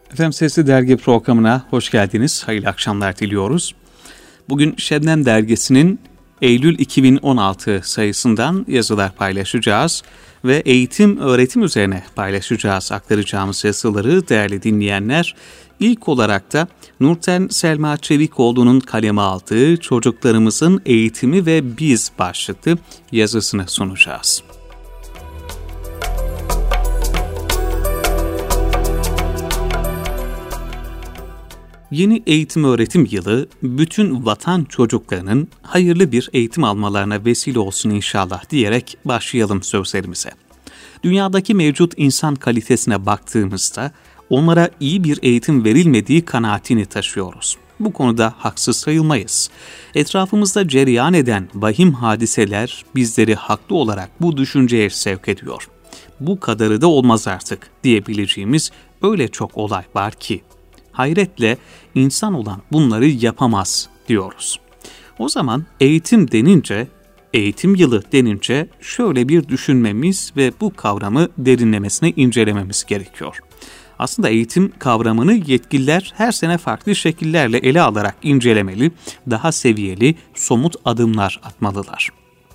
Efendim Sesli Dergi programına hoş geldiniz. Hayırlı akşamlar diliyoruz. Bugün Şebnem Dergisi'nin Eylül 2016 sayısından yazılar paylaşacağız ve eğitim, öğretim üzerine paylaşacağız aktaracağımız yazıları değerli dinleyenler. İlk olarak da Nurten Selma Çevikoğlu'nun kaleme aldığı Çocuklarımızın Eğitimi ve Biz başlıklı yazısını sunacağız. Yeni eğitim öğretim yılı bütün vatan çocuklarının hayırlı bir eğitim almalarına vesile olsun inşallah diyerek başlayalım sözlerimize. Dünyadaki mevcut insan kalitesine baktığımızda onlara iyi bir eğitim verilmediği kanaatini taşıyoruz. Bu konuda haksız sayılmayız. Etrafımızda cereyan eden vahim hadiseler bizleri haklı olarak bu düşünceye sevk ediyor. Bu kadarı da olmaz artık diyebileceğimiz öyle çok olay var ki. Hayretle insan olan bunları yapamaz diyoruz. O zaman eğitim denince, eğitim yılı denince şöyle bir düşünmemiz ve bu kavramı derinlemesine incelememiz gerekiyor. Aslında eğitim kavramını yetkililer her sene farklı şekillerle ele alarak incelemeli, daha seviyeli, somut adımlar atmalılar.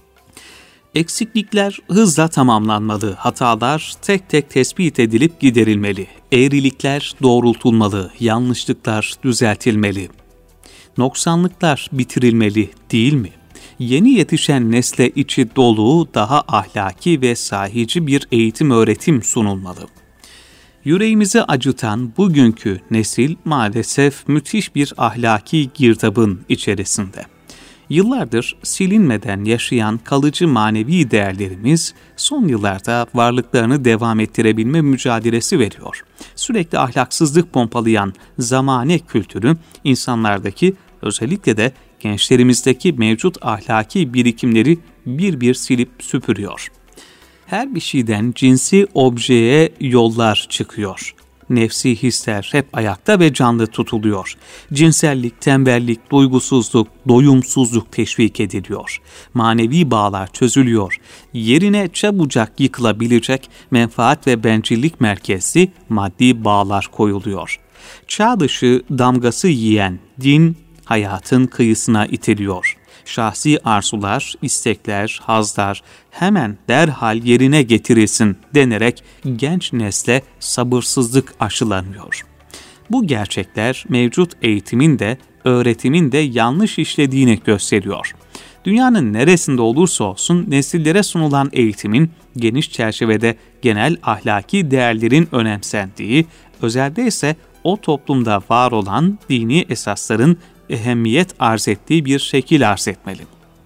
Eksiklikler hızla tamamlanmalı, hatalar tek tek tespit edilip giderilmeli, eğrilikler doğrultulmalı, yanlışlıklar düzeltilmeli, noksanlıklar bitirilmeli değil mi? Yeni yetişen nesle içi dolu, daha ahlaki ve sahici bir eğitim öğretim sunulmalı. Yüreğimizi acıtan bugünkü nesil maalesef müthiş bir ahlaki girdabın içerisinde. Yıllardır silinmeden yaşayan kalıcı manevi değerlerimiz son yıllarda varlıklarını devam ettirebilme mücadelesi veriyor. Sürekli ahlaksızlık pompalayan zamane kültürü insanlardaki, özellikle de gençlerimizdeki mevcut ahlaki birikimleri bir bir silip süpürüyor. Her bir şeyden cinsi objeye yollar çıkıyor. Nefsi hisler hep ayakta ve canlı tutuluyor. Cinsellik, tembellik, duygusuzluk, doyumsuzluk teşvik ediliyor. Manevi bağlar çözülüyor. Yerine çabucak yıkılabilecek menfaat ve bencillik merkezli maddi bağlar koyuluyor. Çağ dışı damgası yiyen din hayatın kıyısına itiliyor. Şahsi arzular, istekler, hazlar hemen derhal yerine getirilsin denerek genç nesle sabırsızlık aşılanıyor. Bu gerçekler mevcut eğitimin de öğretimin de yanlış işlediğini gösteriyor. Dünyanın neresinde olursa olsun nesillere sunulan eğitimin geniş çerçevede genel ahlaki değerlerin önemsendiği, özelde ise o toplumda var olan dini esasların ehemmiyet arz ettiği bir şekil arz etmeli.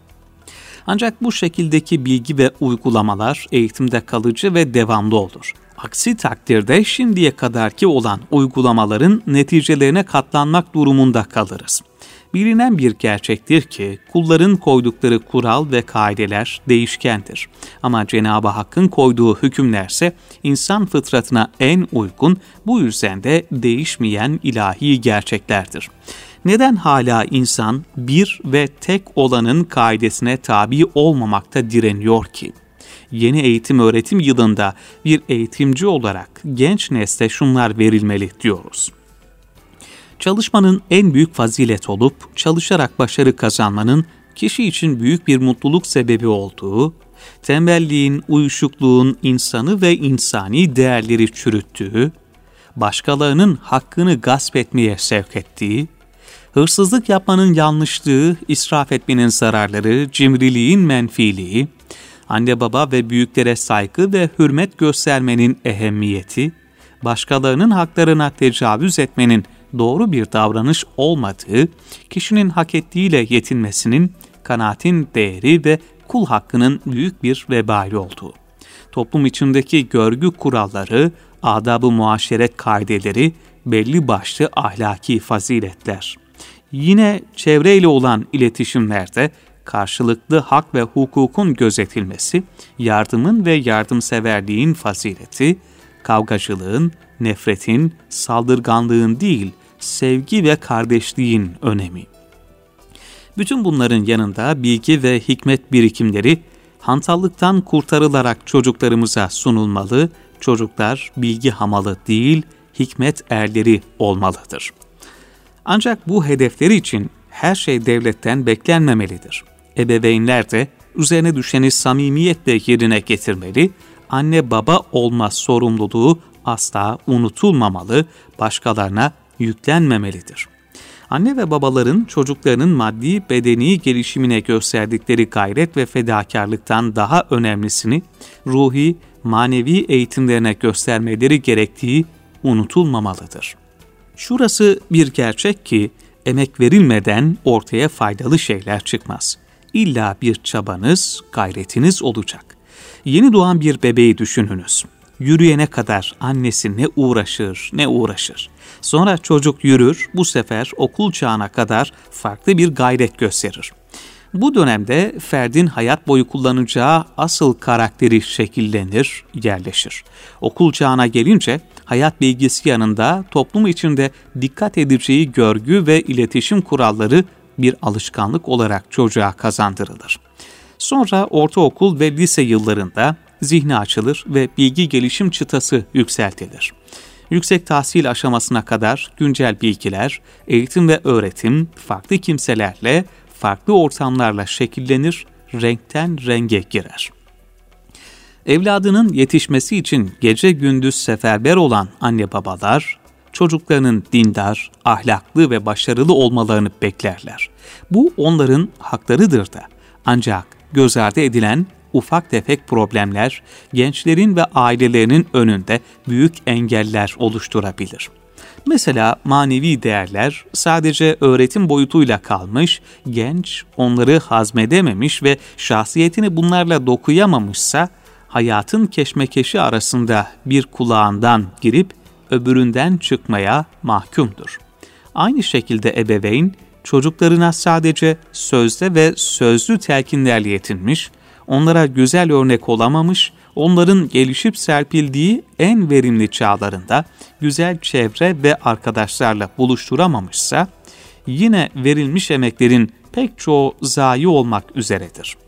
Ancak bu şekildeki bilgi ve uygulamalar eğitimde kalıcı ve devamlı olur. Aksi takdirde şimdiye kadarki olan uygulamaların neticelerine katlanmak durumunda kalırız. Bilinen bir gerçektir ki kulların koydukları kural ve kaideler değişkendir. Ama Cenab-ı Hakk'ın koyduğu hükümlerse insan fıtratına en uygun, bu yüzden de değişmeyen ilahi gerçeklerdir. Neden hala insan bir ve tek olanın kaidesine tabi olmamakta direniyor ki? Yeni eğitim öğretim yılında bir eğitimci olarak genç nesle şunlar verilmeli diyoruz. Çalışmanın en büyük fazilet olup çalışarak başarı kazanmanın kişi için büyük bir mutluluk sebebi olduğu, tembelliğin, uyuşukluğun insanı ve insani değerleri çürüttüğü, başkalarının hakkını gasp etmeye sevk ettiği, hırsızlık yapmanın yanlışlığı, israf etmenin zararları, cimriliğin menfiliği, anne baba ve büyüklere saygı ve hürmet göstermenin ehemmiyeti, başkalarının haklarına tecavüz etmenin doğru bir davranış olmadığı, kişinin hak ettiğiyle yetinmesinin, kanaatin değeri ve kul hakkının büyük bir vebali olduğu, toplum içindeki görgü kuralları, adab-ı muaşeret kaideleri, belli başlı ahlaki faziletler. Yine çevreyle olan iletişimlerde karşılıklı hak ve hukukun gözetilmesi, yardımın ve yardımseverliğin fazileti, kavgacılığın, nefretin, saldırganlığın değil, sevgi ve kardeşliğin önemi. Bütün bunların yanında bilgi ve hikmet birikimleri hantallıktan kurtarılarak çocuklarımıza sunulmalı, çocuklar bilgi hamalı değil, hikmet erleri olmalıdır. Ancak bu hedefleri için her şey devletten beklenmemelidir. Ebeveynler de üzerine düşeni samimiyetle yerine getirmeli, anne baba olma sorumluluğu asla unutulmamalı, başkalarına yüklenmemelidir. Anne ve babaların çocuklarının maddi bedeni gelişimine gösterdikleri gayret ve fedakarlıktan daha önemlisini ruhi, manevi eğitimlerine göstermeleri gerektiği unutulmamalıdır. Şurası bir gerçek ki emek verilmeden ortaya faydalı şeyler çıkmaz. İlla bir çabanız, gayretiniz olacak. Yeni doğan bir bebeği düşününüz. Yürüyene kadar annesi ne uğraşır. Sonra çocuk yürür, bu sefer okul çağına kadar farklı bir gayret gösterir. Bu dönemde ferdin hayat boyu kullanacağı asıl karakteri şekillenir, yerleşir. Okul çağına gelince hayat bilgisi yanında toplum içinde dikkat edeceği görgü ve iletişim kuralları bir alışkanlık olarak çocuğa kazandırılır. Sonra ortaokul ve lise yıllarında zihni açılır ve bilgi gelişim çıtası yükseltilir. Yüksek tahsil aşamasına kadar güncel bilgiler, eğitim ve öğretim farklı kimselerle, farklı ortamlarla şekillenir, renkten renge girer. Evladının yetişmesi için gece gündüz seferber olan anne babalar, çocuklarının dindar, ahlaklı ve başarılı olmalarını beklerler. Bu onların haklarıdır da. Ancak göz ardı edilen ufak tefek problemler, gençlerin ve ailelerinin önünde büyük engeller oluşturabilir. Mesela manevi değerler sadece öğretim boyutuyla kalmış, genç onları hazmedememiş ve şahsiyetini bunlarla dokuyamamışsa, hayatın keşmekeşi arasında bir kulağından girip öbüründen çıkmaya mahkumdur. Aynı şekilde ebeveyn, çocuklarına sadece sözde ve sözlü telkinlerle yetinmiş, onlara güzel örnek olamamış, onların gelişip serpildiği en verimli çağlarında güzel çevre ve arkadaşlarla buluşturamamışsa, yine verilmiş emeklerin pek çoğu zayi olmak üzeredir.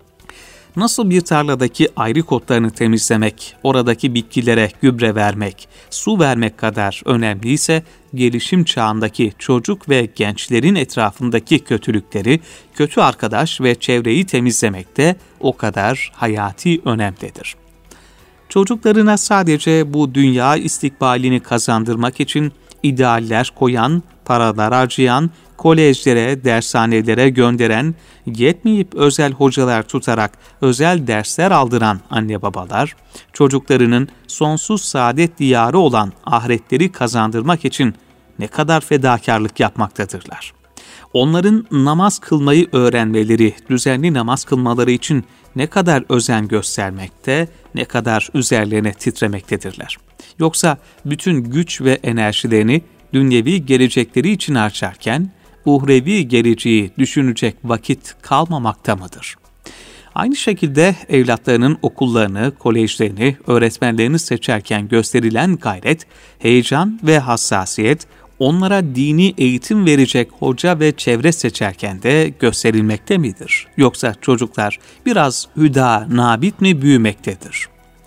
Nasıl bir tarladaki ayrık otlarını temizlemek, oradaki bitkilere gübre vermek, su vermek kadar önemliyse, gelişim çağındaki çocuk ve gençlerin etrafındaki kötülükleri, kötü arkadaş ve çevreyi temizlemek de o kadar hayati önemdedir. Çocuklarına sadece bu dünya istikbalini kazandırmak için idealler koyan, paralar harcayan, kolejlere, dershanelere gönderen, yetmeyip özel hocalar tutarak özel dersler aldıran anne babalar, çocuklarının sonsuz saadet diyarı olan ahiretleri kazandırmak için ne kadar fedakarlık yapmaktadırlar. Onların namaz kılmayı öğrenmeleri, düzenli namaz kılmaları için ne kadar özen göstermekte, ne kadar üzerlerine titremektedirler. Yoksa bütün güç ve enerjilerini dünyevi gelecekleri için harcarken, uhrevi geleceği düşünecek vakit kalmamakta mıdır? Aynı şekilde evlatlarının okullarını, kolejlerini, öğretmenlerini seçerken gösterilen gayret, heyecan ve hassasiyet, onlara dini eğitim verecek hoca ve çevre seçerken de gösterilmekte midir? Yoksa çocuklar biraz hüda, nabit mi büyümektedir?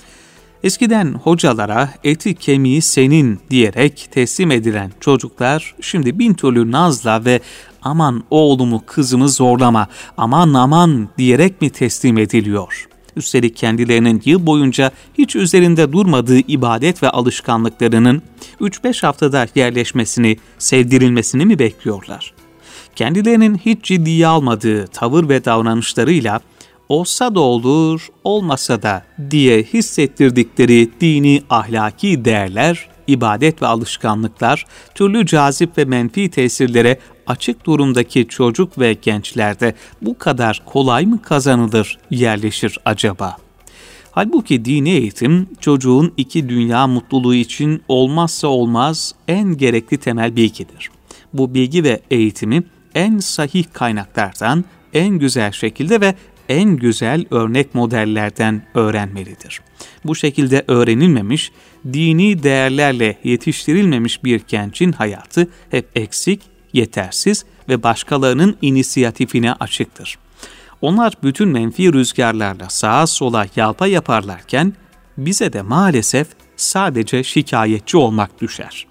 Eskiden hocalara eti kemiği senin diyerek teslim edilen çocuklar şimdi bin türlü nazla ve aman oğlumu kızımı zorlama, aman diyerek mi teslim ediliyor? Üstelik kendilerinin yıl boyunca hiç üzerinde durmadığı ibadet ve alışkanlıklarının 3-5 haftada yerleşmesini, sevdirilmesini mi bekliyorlar? Kendilerinin hiç ciddiye almadığı tavır ve davranışlarıyla olsa da olur, olmasa da diye hissettirdikleri dini ahlaki değerler, ibadet ve alışkanlıklar, türlü cazip ve menfi tesirlere açık durumdaki çocuk ve gençlerde bu kadar kolay mı kazanılır, yerleşir acaba? Halbuki dini eğitim, çocuğun iki dünya mutluluğu için olmazsa olmaz en gerekli temel bilgidir. Bu bilgi ve eğitimi en sahih kaynaklardan, en güzel şekilde ve en güzel örnek modellerden öğrenmelidir. Bu şekilde öğrenilmemiş, dini değerlerle yetiştirilmemiş bir gençin hayatı hep eksik, yetersiz ve başkalarının inisiyatifine açıktır. Onlar bütün menfi rüzgarlarla sağa sola yalpa yaparlarken bize de maalesef sadece şikayetçi olmak düşer.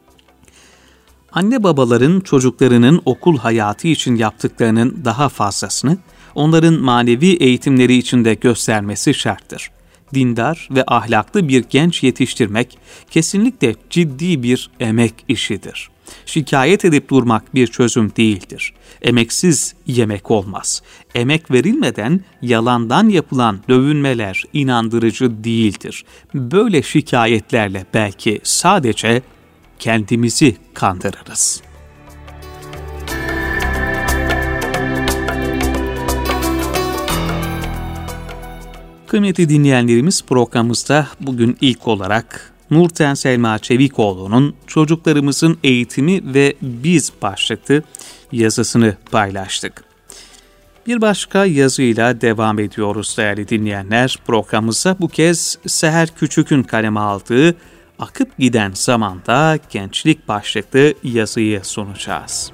Anne babaların çocuklarının okul hayatı için yaptıklarının daha fazlasını onların manevi eğitimleri için de göstermesi şarttır. Dindar ve ahlaklı bir genç yetiştirmek kesinlikle ciddi bir emek işidir. Şikayet edip durmak bir çözüm değildir. Emeksiz yemek olmaz. Emek verilmeden yalandan yapılan dövünmeler inandırıcı değildir. Böyle şikayetlerle belki sadece kendimizi kandırırız. Kıymetli dinleyenlerimiz, programımızda bugün ilk olarak Nurten Selma Çevikoğlu'nun Çocuklarımızın Eğitimi ve Biz başlıklı yazısını paylaştık. Bir başka yazıyla devam ediyoruz değerli dinleyenler. Programımıza bu kez Seher Küçük'ün kaleme aldığı Akıp Giden Zamanda Gençlik başlıklı yazıyı sunacağız.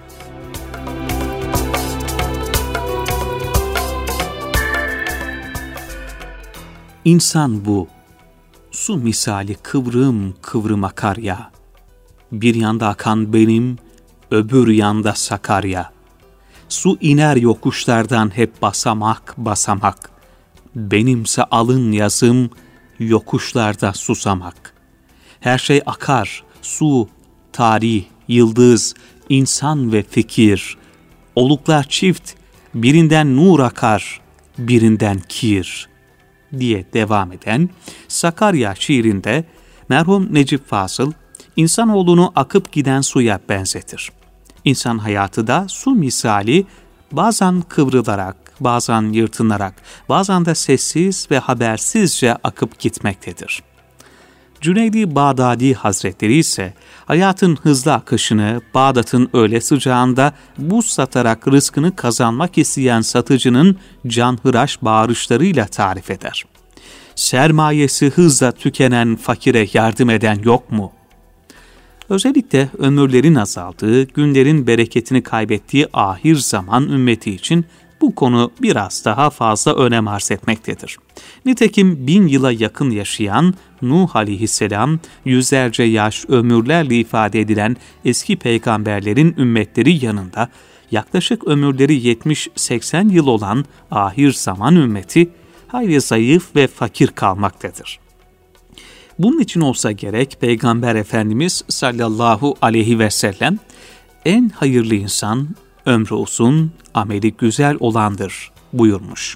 İnsan bu, su misali kıvrım kıvrım akar ya. Bir yanda akan benim, öbür yanda Sakarya. Su iner yokuşlardan hep basamak basamak. Benimse alın yazım, yokuşlarda susamak. Her şey akar, su, tarih, yıldız, insan ve fikir. Oluklar çift, birinden nur akar, birinden kir diye devam eden Sakarya şiirinde merhum Necip Fazıl, insanoğlunu akıp giden suya benzetir. İnsan hayatı da su misali bazen kıvrılarak, bazen yırtınarak, bazen de sessiz ve habersizce akıp gitmektedir. Cüneydi Bağdadi Hazretleri ise hayatın hızlı akışını Bağdat'ın öğle sıcağında buz satarak rızkını kazanmak isteyen satıcının canhıraş bağırışlarıyla tarif eder. Sermayesi hızla tükenen fakire yardım eden yok mu? Özellikle ömürlerin azaldığı, günlerin bereketini kaybettiği ahir zaman ümmeti için bu konu biraz daha fazla önem arz etmektedir. Nitekim 1000 yıla yakın yaşayan Nuh aleyhisselam, yüzlerce yaş ömürlerle ifade edilen eski peygamberlerin ümmetleri yanında yaklaşık ömürleri 70-80 yıl olan ahir zaman ümmeti hayli zayıf ve fakir kalmaktadır. Bunun için olsa gerek Peygamber Efendimiz sallallahu aleyhi ve sellem en hayırlı insan ömrü uzun, ameli güzel olandır buyurmuş.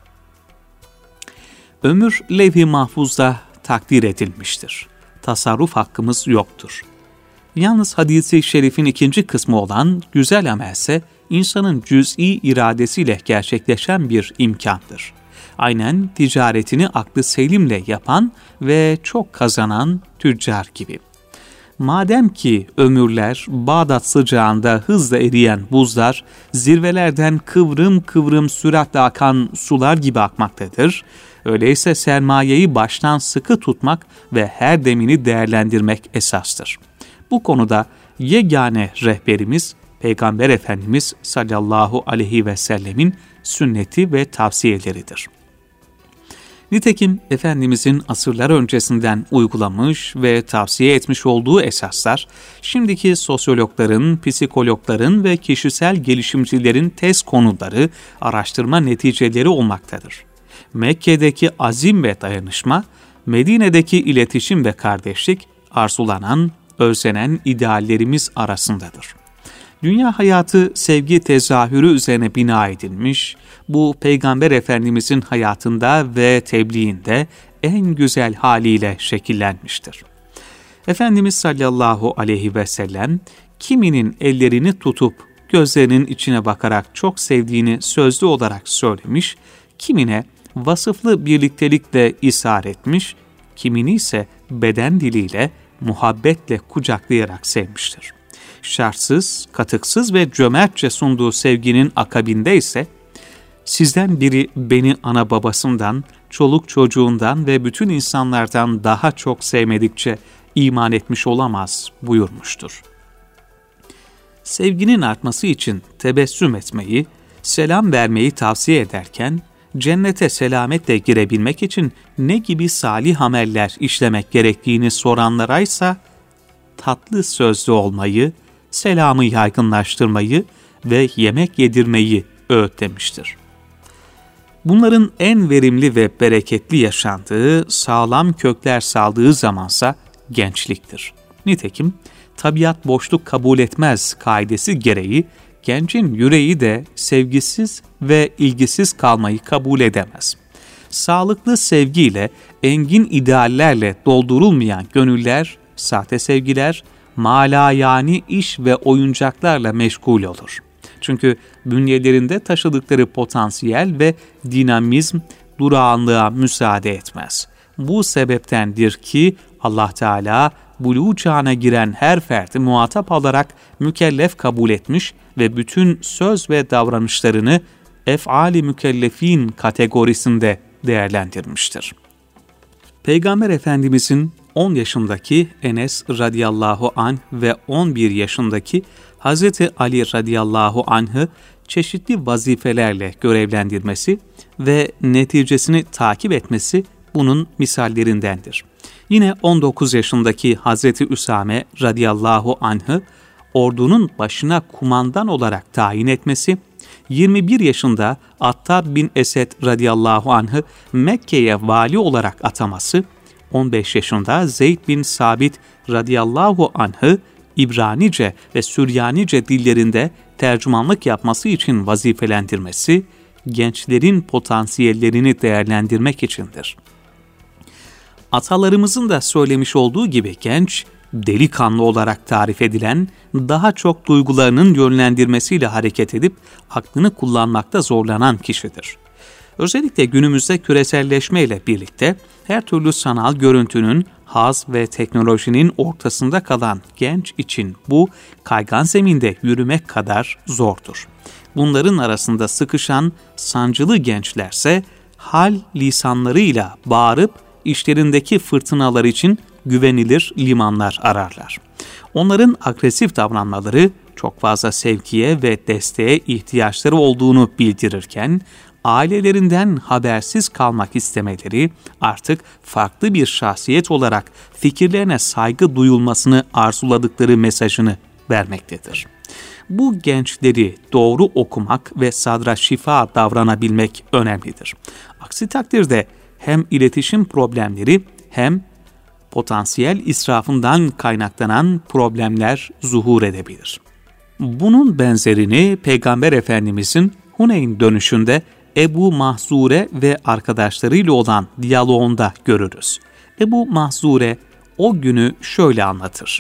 Ömür levh-i mahfuzda takdir edilmiştir. Tasarruf hakkımız yoktur. Yalnız hadis-i şerifin ikinci kısmı olan güzel amelse insanın cüz'i iradesiyle gerçekleşen bir imkandır. Aynen ticaretini aklı selimle yapan ve çok kazanan tüccar gibi. Madem ki ömürler Bağdat sıcağında hızla eriyen buzlar, zirvelerden kıvrım kıvrım süratle akan sular gibi akmaktadır, öyleyse sermayeyi baştan sıkı tutmak ve her demini değerlendirmek esastır. Bu konuda yegane rehberimiz Peygamber Efendimiz sallallahu aleyhi ve sellemin sünneti ve tavsiyeleridir. Nitekim Efendimizin asırlar öncesinden uygulamış ve tavsiye etmiş olduğu esaslar, şimdiki sosyologların, psikologların ve kişisel gelişimcilerin tez konuları, araştırma neticeleri olmaktadır. Mekke'deki azim ve dayanışma, Medine'deki iletişim ve kardeşlik, arzulanan, özlenen ideallerimiz arasındadır. Dünya hayatı sevgi tezahürü üzerine bina edilmiş, bu Peygamber Efendimizin hayatında ve tebliğinde en güzel haliyle şekillenmiştir. Efendimiz sallallahu aleyhi ve sellem, kiminin ellerini tutup gözlerinin içine bakarak çok sevdiğini sözlü olarak söylemiş, kimine vasıflı birliktelikle ishar etmiş, kimini ise beden diliyle, muhabbetle kucaklayarak sevmiştir. Şartsız, katıksız ve cömertçe sunduğu sevginin akabinde ise, sizden biri beni ana babasından, çoluk çocuğundan ve bütün insanlardan daha çok sevmedikçe iman etmiş olamaz buyurmuştur. Sevginin artması için tebessüm etmeyi, selam vermeyi tavsiye ederken, cennete selametle girebilmek için ne gibi salih ameller işlemek gerektiğini soranlaraysa tatlı sözlü olmayı, selamı yaygınlaştırmayı ve yemek yedirmeyi öğütlemiştir. Bunların en verimli ve bereketli yaşandığı, sağlam kökler saldığı zamansa gençliktir. Nitekim tabiat boşluk kabul etmez kaidesi gereği gencin yüreği de sevgisiz ve ilgisiz kalmayı kabul edemez. Sağlıklı sevgiyle, engin ideallerle doldurulmayan gönüller, sahte sevgiler, malayani iş ve oyuncaklarla meşgul olur. Çünkü bünyelerinde taşıdıkları potansiyel ve dinamizm durağanlığa müsaade etmez. Bu sebeptendir ki Allah Teala buluğ çağına giren her ferdi muhatap alarak mükellef kabul etmiş ve bütün söz ve davranışlarını ef'ali mükellefin kategorisinde değerlendirmiştir. Peygamber Efendimizin 10 yaşındaki Enes radıyallahu anh ve 11 yaşındaki Hazreti Ali radıyallahu anh'ı çeşitli vazifelerle görevlendirmesi ve neticesini takip etmesi bunun misallerindendir. Yine 19 yaşındaki Hazreti Üsame radıyallahu anh'ı ordunun başına kumandan olarak tayin etmesi, 21 yaşında Attab bin Esed radıyallahu anh'ı Mekke'ye vali olarak ataması, 15 yaşında Zeyd bin Sabit radıyallahu anh'ı İbranice ve Süryanice dillerinde tercümanlık yapması için vazifelendirmesi, gençlerin potansiyellerini değerlendirmek içindir. Atalarımızın da söylemiş olduğu gibi genç, delikanlı olarak tarif edilen, daha çok duygularının yönlendirmesiyle hareket edip aklını kullanmakta zorlanan kişidir. Özellikle günümüzde küreselleşmeyle birlikte her türlü sanal görüntünün, haz ve teknolojinin ortasında kalan genç için bu kaygan zeminde yürümek kadar zordur. Bunların arasında sıkışan sancılı gençlerse hal lisanlarıyla bağırıp işlerindeki fırtınalar için güvenilir limanlar ararlar. Onların agresif davranmaları çok fazla sevgiye ve desteğe ihtiyaçları olduğunu bildirirken, ailelerinden habersiz kalmak istemeleri artık farklı bir şahsiyet olarak fikirlerine saygı duyulmasını arzuladıkları mesajını vermektedir. Bu gençleri doğru okumak ve sadra şifa davranabilmek önemlidir. Aksi takdirde hem iletişim problemleri hem potansiyel israfından kaynaklanan problemler zuhur edebilir. Bunun benzerini Peygamber Efendimizin Huneyn dönüşünde Ebu Mahzure ve arkadaşlarıyla olan diyaloğunda görürüz. Ebu Mahzure o günü şöyle anlatır.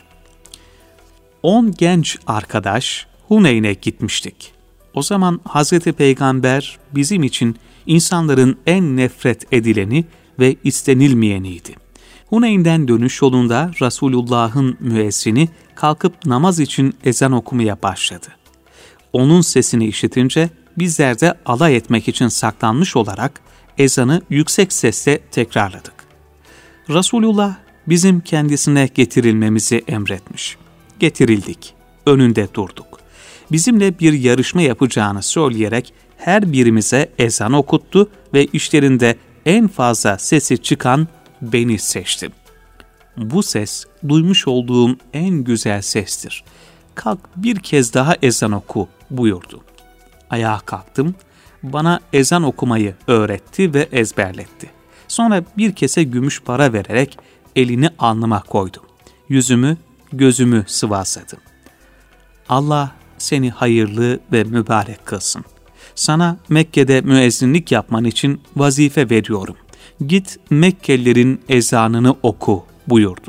10 genç arkadaş Huneyn'e gitmiştik. O zaman Hazreti Peygamber bizim için insanların en nefret edileni ve istenilmeyeniydi. Huneyn'den dönüş yolunda Resulullah'ın müezzini kalkıp namaz için ezan okumaya başladı. Onun sesini işitince bizler de alay etmek için saklanmış olarak ezanı yüksek sesle tekrarladık. Resulullah bizim kendisine getirilmemizi emretmiş. Getirildik, önünde durduk. Bizimle bir yarışma yapacağını söyleyerek her birimize ezan okuttu ve işlerinde en fazla sesi çıkan beni seçti. Bu ses duymuş olduğum en güzel sestir. Kalk bir kez daha ezan oku buyurdu. Ayağa kalktım, bana ezan okumayı öğretti ve ezberletti. Sonra bir kese gümüş para vererek elini alnıma koydu. Yüzümü, gözümü sıvazladı. Allah seni hayırlı ve mübarek kılsın. Sana Mekke'de müezzinlik yapman için vazife veriyorum. Git Mekkelilerin ezanını oku buyurdu.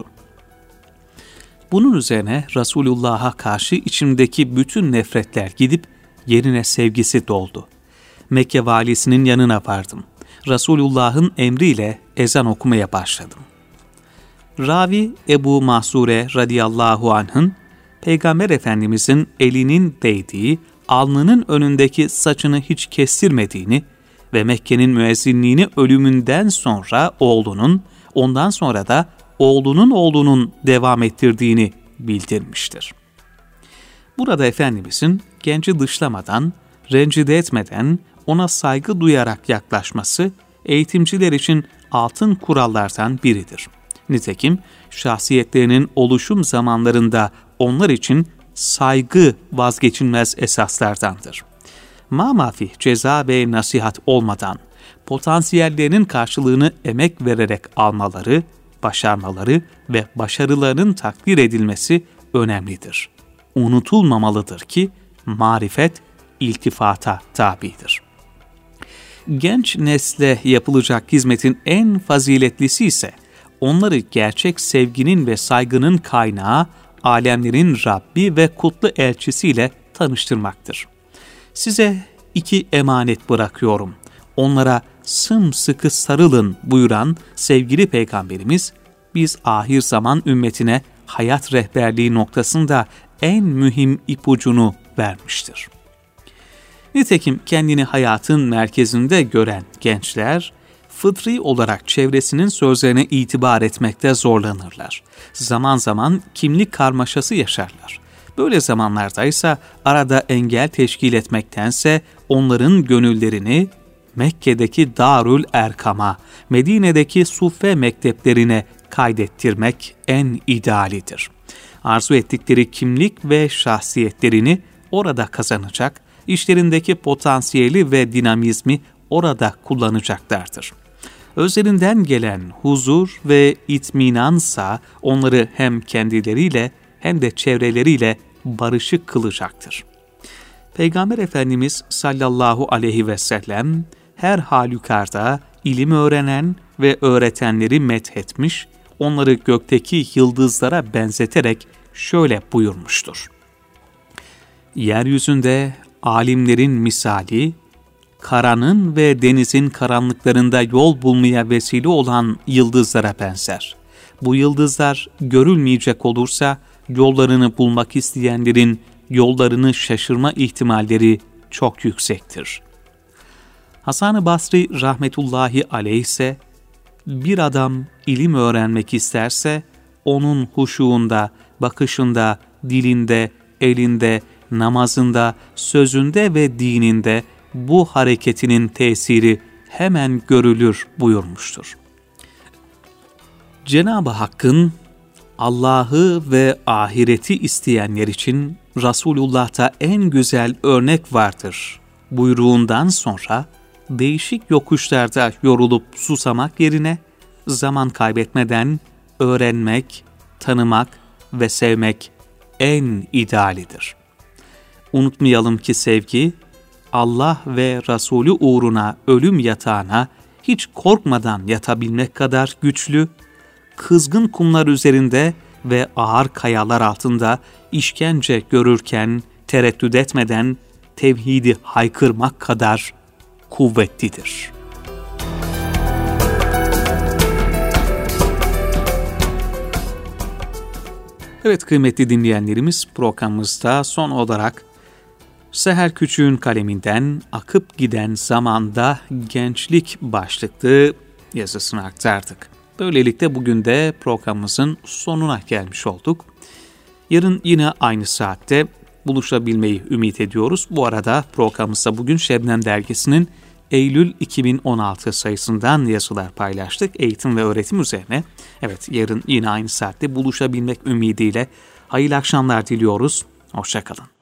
Bunun üzerine Resulullah'a karşı içimdeki bütün nefretler gidip yerine sevgisi doldu. Mekke valisinin yanına vardım. Resulullah'ın emriyle ezan okumaya başladım. Ravi Ebu Mahzure radıyallahu anh'ın Peygamber Efendimizin elinin değdiği, alnının önündeki saçını hiç kestirmediğini ve Mekke'nin müezzinliğini ölümünden sonra oğlunun, ondan sonra da oğlunun devam ettirdiğini bildirmiştir. Burada Efendimizin genci dışlamadan, rencide etmeden ona saygı duyarak yaklaşması eğitimciler için altın kurallardan biridir. Nitekim şahsiyetlerinin oluşum zamanlarında onlar için saygı vazgeçilmez esaslardandır. Mamafih ceza ve nasihat olmadan potansiyellerinin karşılığını emek vererek almaları, başarmaları ve başarılarının takdir edilmesi önemlidir. Unutulmamalıdır ki marifet iltifata tabidir. Genç nesle yapılacak hizmetin en faziletlisi ise onları gerçek sevginin ve saygının kaynağı, alemlerin Rabbi ve kutlu elçisiyle tanıştırmaktır. Size 2 emanet bırakıyorum. Onlara sımsıkı sarılın buyuran sevgili Peygamberimiz, biz ahir zaman ümmetine hayat rehberliği noktasında en mühim ipucunu vermiştir. Nitekim kendini hayatın merkezinde gören gençler, fıtri olarak çevresinin sözlerine itibar etmekte zorlanırlar. Zaman zaman kimlik karmaşası yaşarlar. Böyle zamanlarda ise arada engel teşkil etmektense onların gönüllerini Mekke'deki Darül Erkam'a, Medine'deki Suffe mekteplerine kaydettirmek en idealidir. Arzu ettikleri kimlik ve şahsiyetlerini orada kazanacak, işlerindeki potansiyeli ve dinamizmi orada kullanacaklardır. Özlerinden gelen huzur ve itminansa onları hem kendileriyle hem de çevreleriyle barışık kılacaktır. Peygamber Efendimiz sallallahu aleyhi ve sellem her halükarda ilim öğrenen ve öğretenleri methetmiş, onları gökteki yıldızlara benzeterek şöyle buyurmuştur. Yeryüzünde alimlerin misali, karanın ve denizin karanlıklarında yol bulmaya vesile olan yıldızlara benzer. Bu yıldızlar görülmeyecek olursa yollarını bulmak isteyenlerin yollarını şaşırma ihtimalleri çok yüksektir. Hasan-ı Basri rahmetullahi aleyh ise, bir adam ilim öğrenmek isterse, onun huşuğunda, bakışında, dilinde, elinde, namazında, sözünde ve dininde bu hareketinin tesiri hemen görülür buyurmuştur. Cenab-ı Hakk'ın Allah'ı ve ahireti isteyenler için Resulullah'ta en güzel örnek vardır buyruğundan sonra değişik yokuşlarda yorulup susamak yerine zaman kaybetmeden öğrenmek, tanımak ve sevmek en idealidir. Unutmayalım ki sevgi, Allah ve Resulü uğruna ölüm yatağına hiç korkmadan yatabilmek kadar güçlü, kızgın kumlar üzerinde ve ağır kayalar altında işkence görürken tereddüt etmeden tevhidi haykırmak kadar kuvvetlidir. Evet kıymetli dinleyenlerimiz, programımızda son olarak Seher Küçük'ün kaleminden Akıp Giden Zamanda Gençlik başlıklı yazısını aktardık. Böylelikle bugün de programımızın sonuna gelmiş olduk. Yarın yine aynı saatte buluşabilmeyi ümit ediyoruz. Bu arada programımızda bugün Şebnem Dergisi'nin Eylül 2016 sayısından yazılar paylaştık. Eğitim ve öğretim üzerine. Evet, yarın yine aynı saatte buluşabilmek ümidiyle hayırlı akşamlar diliyoruz. Hoşça kalın.